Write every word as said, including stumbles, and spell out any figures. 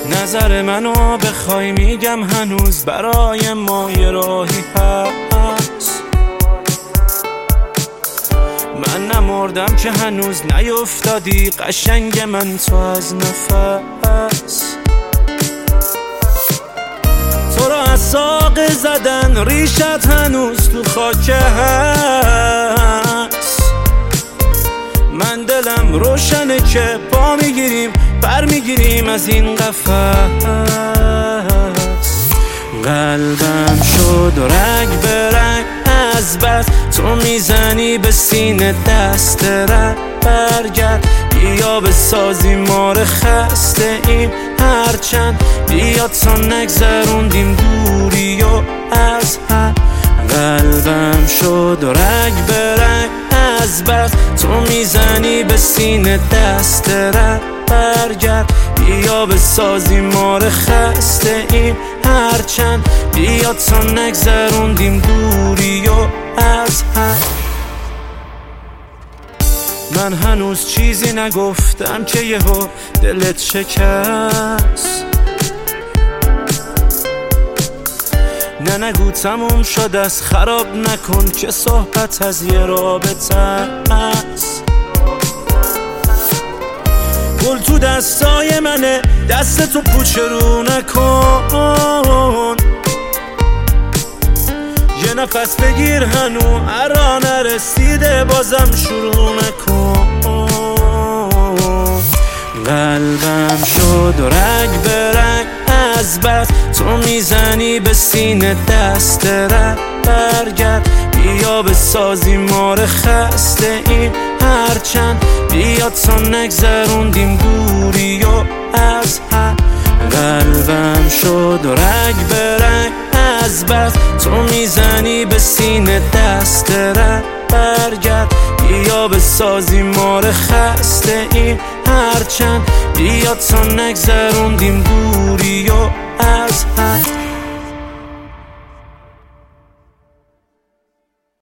نظر منو بخوای میگم هنوز برای ما یه راهی هست. من نمردم که هنوز نیفتادی قشنگ من تو از نفس. تو را از ساقه زدن ریشت هنوز تو خاک هست. من دلم روشنه که پا میگیریم بر میگیریم از این قفس. قلبم شد رگ به رگ از بس تو میزنی به سینه دست رد. برگرد بیا بسازی ما رو خسته ایم هرچند بیا تا نگذروندیم دوری و از هم. قلبم شد رگ به رگ از بس تو میزنی به سینه دست رد. برگرد بیا بسازی ما رو خسته ایم هرچند بیا تا نگذروندیم دوری و از هم. من هنوز چیزی نگفتم که یهو دلت شکست. نه نگو تموم شد از خراب نکن که صحبت از یه رابطه است. گل تو دستای منه دست تو پوچرو نکن. یه نفس بگیر هنو هرا نرسیده بازم شروع نکن. قلبم شد رگ به رگ از بس تو میزنی به سینه دست رد. برگرد بیا بسازی ما رو خسته ایم هرچند بیا تا نگذروندیم دوری و از هم. قلبم شد رگ به رگ از بس تو میزنی به سینه دست رد. برگرد بیا بسازی ما رو خسته ایم هرچند بیا تا نگذروندیم دوری و از هم.